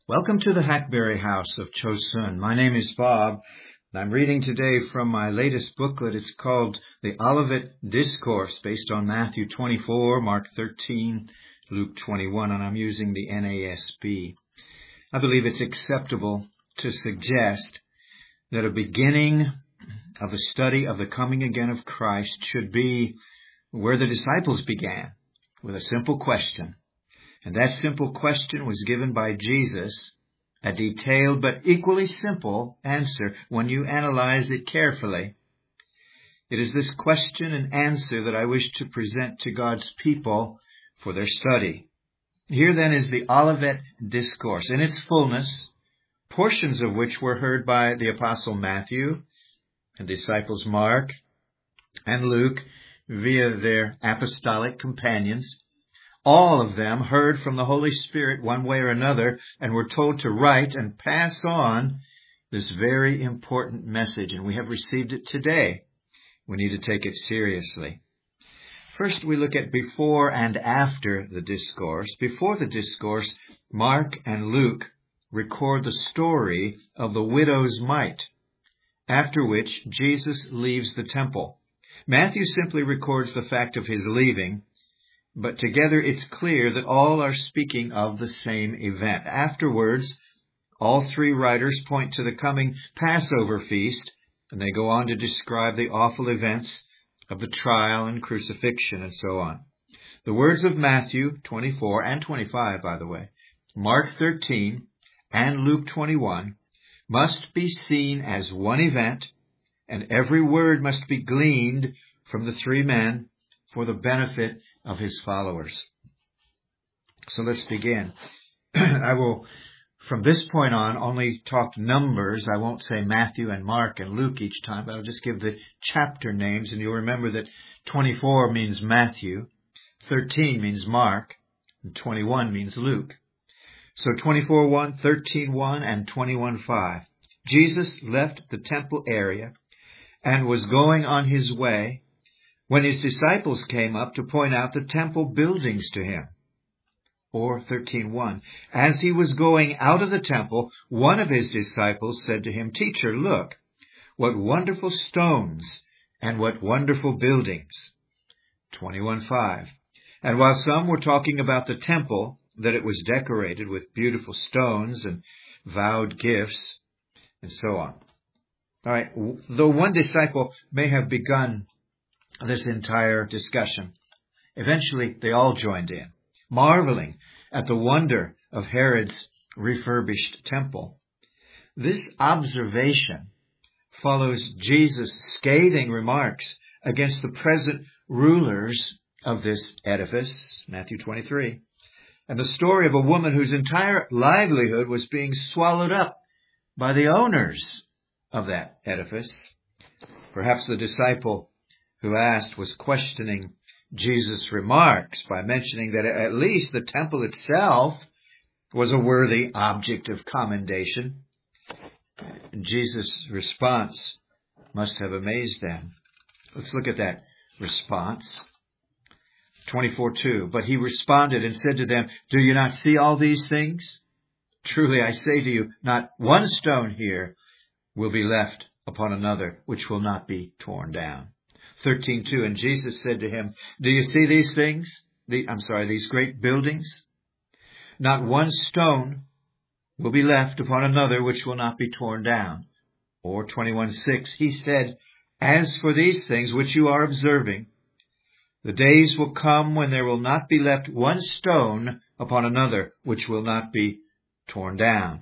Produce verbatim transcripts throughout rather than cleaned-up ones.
Welcome to the Hackberry House of Chosun. My name is Bob, and I'm reading today from my latest booklet. It's called The Olivet Discourse, based on Matthew twenty-four, Mark thirteen, Luke twenty-one, and I'm using the N A S B. I believe it's acceptable to suggest that a beginning of the study of the coming again of Christ should be where the disciples began, with a simple question. And that simple question was given by Jesus, a detailed but equally simple answer when you analyze it carefully. It is this question and answer that I wish to present to God's people for their study. Here then is the Olivet Discourse in its fullness, portions of which were heard by the Apostle Matthew and disciples Mark and Luke via their apostolic companions. All of them heard from the Holy Spirit one way or another and were told to write and pass on this very important message, and we have received it today. We need to take it seriously. First, we look at before and after the discourse. Before the discourse, Mark and Luke record the story of the widow's mite, after which Jesus leaves the temple. Matthew simply records the fact of his leaving, but together it's clear that all are speaking of the same event. Afterwards, all three writers point to the coming Passover feast, and they go on to describe the awful events of the trial and crucifixion and so on. The words of Matthew twenty-four and twenty-five, by the way, Mark thirteen and Luke twenty-one, must be seen as one event, and every word must be gleaned from the three men for the benefit of his followers. So let's begin. I will, from this point on, only talk numbers. I won't say Matthew and Mark and Luke each time, but I'll just give the chapter names, and you'll remember that twenty-four means Matthew, thirteen means Mark, and twenty-one means Luke. So twenty-four one, thirteen one, and twenty-one five. Jesus left the temple area and was going on his way when his disciples came up to point out the temple buildings to him. Or thirteen one, as he was going out of the temple, one of his disciples said to him, "Teacher, look, what wonderful stones and what wonderful buildings." twenty-one five, and while some were talking about the temple, that it was decorated with beautiful stones and vowed gifts, and so on. All right, though one disciple may have begun this entire discussion, eventually they all joined in, marveling at the wonder of Herod's refurbished temple. This observation follows Jesus' scathing remarks against the present rulers of this edifice, Matthew twenty-three, and the story of a woman whose entire livelihood was being swallowed up by the owners of that edifice. Perhaps the disciple who asked was questioning Jesus' remarks by mentioning that at least the temple itself was a worthy object of commendation. Jesus' response must have amazed them. Let's look at that response. twenty-four two, but he responded and said to them, "Do you not see all these things? Truly I say to you, not one stone here will be left upon another, which will not be torn down." thirteen two, and Jesus said to him, "Do you see these things? The, I'm sorry, these great buildings? Not one stone will be left upon another which will not be torn down." Or twenty-one six, he said, "As for these things which you are observing, the days will come when there will not be left one stone upon another which will not be torn down."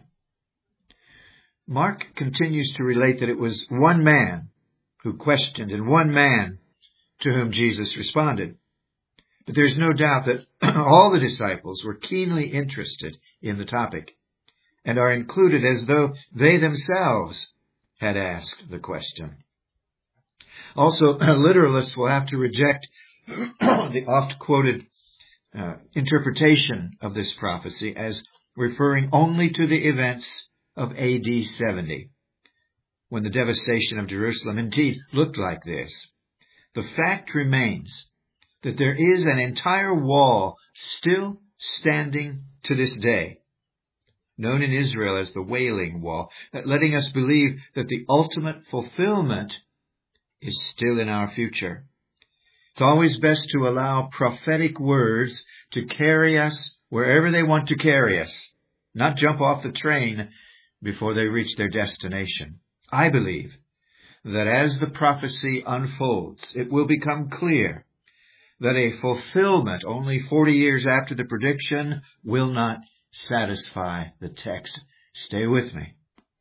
Mark continues to relate that it was one man who questioned and one man to whom Jesus responded. But there's no doubt that all the disciples were keenly interested in the topic and are included as though they themselves had asked the question. Also, literalists will have to reject the oft-quoted uh, interpretation of this prophecy as referring only to the events of A D seventy. When the devastation of Jerusalem indeed looked like this. The fact remains that there is an entire wall still standing to this day. known in Israel as the Wailing Wall, letting us believe that the ultimate fulfillment is still in our future. It's always best to allow prophetic words to carry us wherever they want to carry us, not jump off the train before they reach their destination. I believe that as the prophecy unfolds, it will become clear that a fulfillment only forty years after the prediction will not satisfy the text. Stay with me.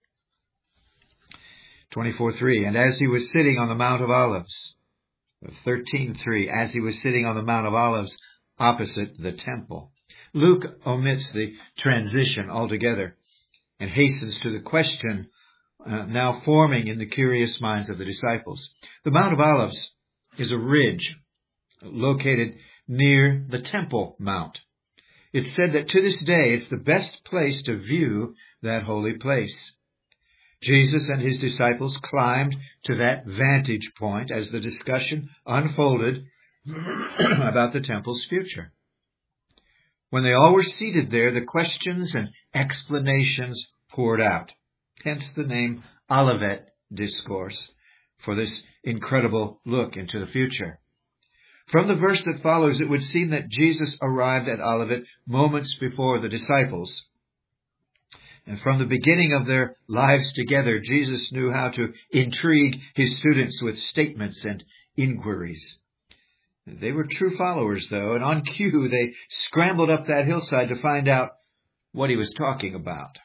twenty-four three, and as he was sitting on the Mount of Olives, thirteen three, as he was sitting on the Mount of Olives opposite the temple. Luke omits the transition altogether and hastens to the question uh, now forming in the curious minds of the disciples. The Mount of Olives is a ridge located near the Temple Mount. It's said that to this day it's the best place to view that holy place. Jesus and his disciples climbed to that vantage point as the discussion unfolded about the temple's future. When they all were seated there, the questions and explanations poured out. Hence the name Olivet Discourse for this incredible look into the future. From the verse that follows, it would seem that Jesus arrived at Olivet moments before the disciples. And from the beginning of their lives together, Jesus knew how to intrigue his students with statements and inquiries. They were true followers, though, and on cue they scrambled up that hillside to find out what he was talking about.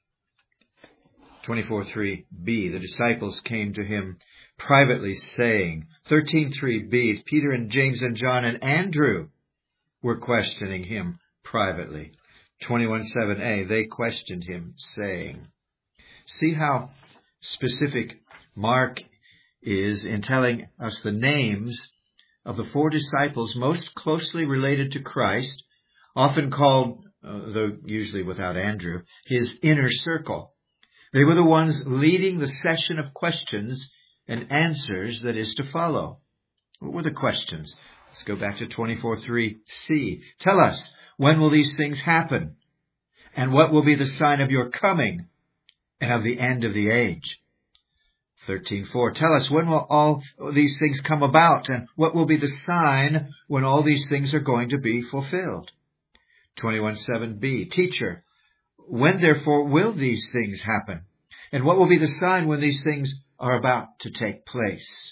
twenty-four three b, the disciples came to him privately saying, thirteen three b, Peter and James and John and Andrew were questioning him privately. twenty-one seven a, they questioned him, saying. See how specific Mark is in telling us the names of the four disciples most closely related to Christ, often called, uh, though usually without Andrew, his inner circle. They were the ones leading the session of questions and answers that is to follow. What were the questions? Let's go back to twenty-four three c. Tell us, when will these things happen? And what will be the sign of your coming and of the end of the age? thirteen four. Tell us, when will all these things come about? And what will be the sign when all these things are going to be fulfilled? twenty-one seven b. Teacher, when therefore will these things happen? And what will be the sign when these things are about to take place?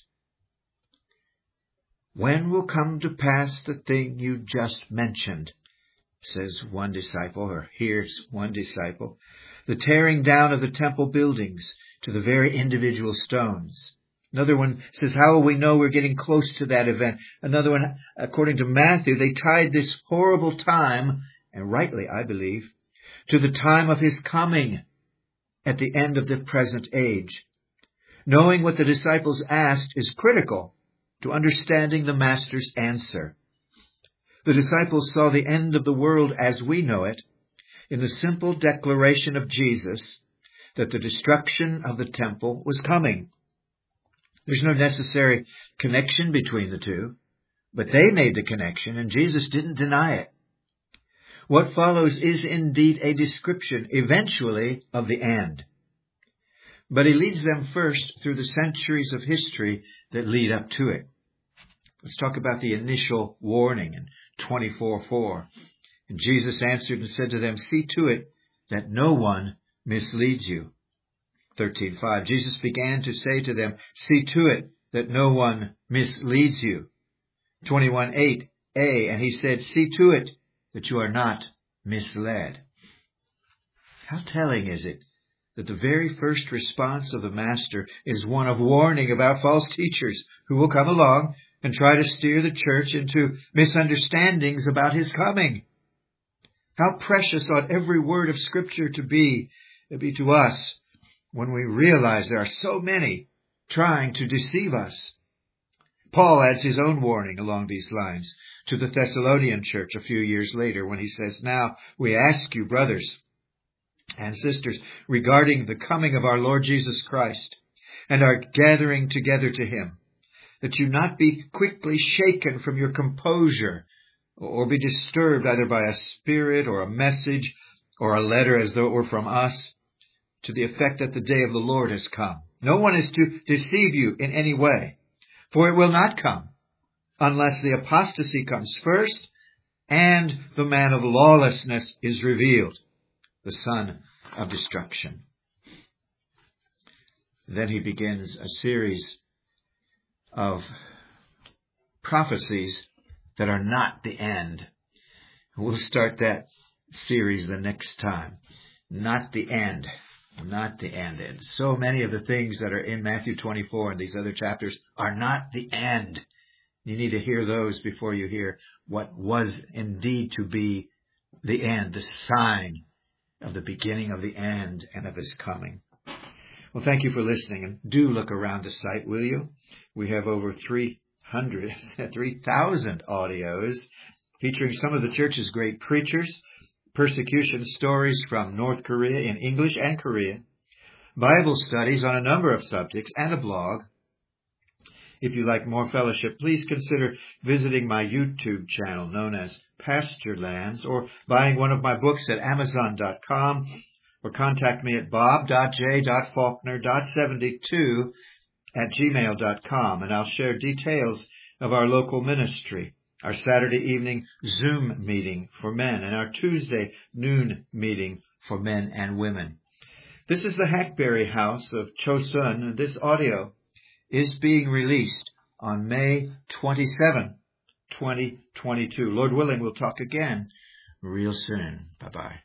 When will come to pass the thing you just mentioned? Says one disciple, or hears one disciple. The tearing down of the temple buildings to the very individual stones. Another one says, how will we know we're getting close to that event? Another one, according to Matthew, they tied this horrible time, and rightly, I believe, to the time of his coming at the end of the present age. Knowing what the disciples asked is critical to understanding the Master's answer. The disciples saw the end of the world as we know it in the simple declaration of Jesus that the destruction of the temple was coming. There's no necessary connection between the two, but they made the connection and Jesus didn't deny it. What follows is indeed a description, eventually, of the end. But he leads them first through the centuries of history that lead up to it. Let's talk about the initial warning in twenty-four four. And Jesus answered and said to them, see to it that no one misleads you. thirteen five. Jesus began to say to them, see to it that no one misleads you. twenty-one eight a. And he said, see to it that you are not misled. How telling is it that the very first response of the Master is one of warning about false teachers who will come along and try to steer the church into misunderstandings about his coming. How precious ought every word of Scripture to be, to be to us when we realize there are so many trying to deceive us. Paul adds his own warning along these lines to the Thessalonian church a few years later when he says, now we ask you, brothers and sisters, regarding the coming of our Lord Jesus Christ and our gathering together to him, that you not be quickly shaken from your composure or be disturbed either by a spirit or a message or a letter as though it were from us, to the effect that the day of the Lord has come. No one is to deceive you in any way, for it will not come unless the apostasy comes first and the man of lawlessness is revealed, the son of destruction. Then he begins a series of prophecies that are not the end. We'll start that series the next time. Not the end. Not the end. And so many of the things that are in Matthew twenty-four and these other chapters are not the end. You need to hear those before you hear what was indeed to be the end, the sign of the beginning of the end and of his coming. Well, thank you for listening, and do look around the site, will you? We have over three hundred, three thousand audios featuring some of the church's great preachers, persecution stories from North Korea in English and Korean, Bible studies on a number of subjects, and a blog. If you like more fellowship, please consider visiting my YouTube channel known as Pasture Lands, or buying one of my books at amazon dot com, or contact me at bob dot j dot faulkner dot seventy-two at gmail dot com, and I'll share details of our local ministry, our Saturday evening Zoom meeting for men, and our Tuesday noon meeting for men and women. This is the Hackberry House of Chosun, and this audio is being released on May twenty-seventh, twenty twenty-two. Lord willing, we'll talk again real soon. Bye-bye.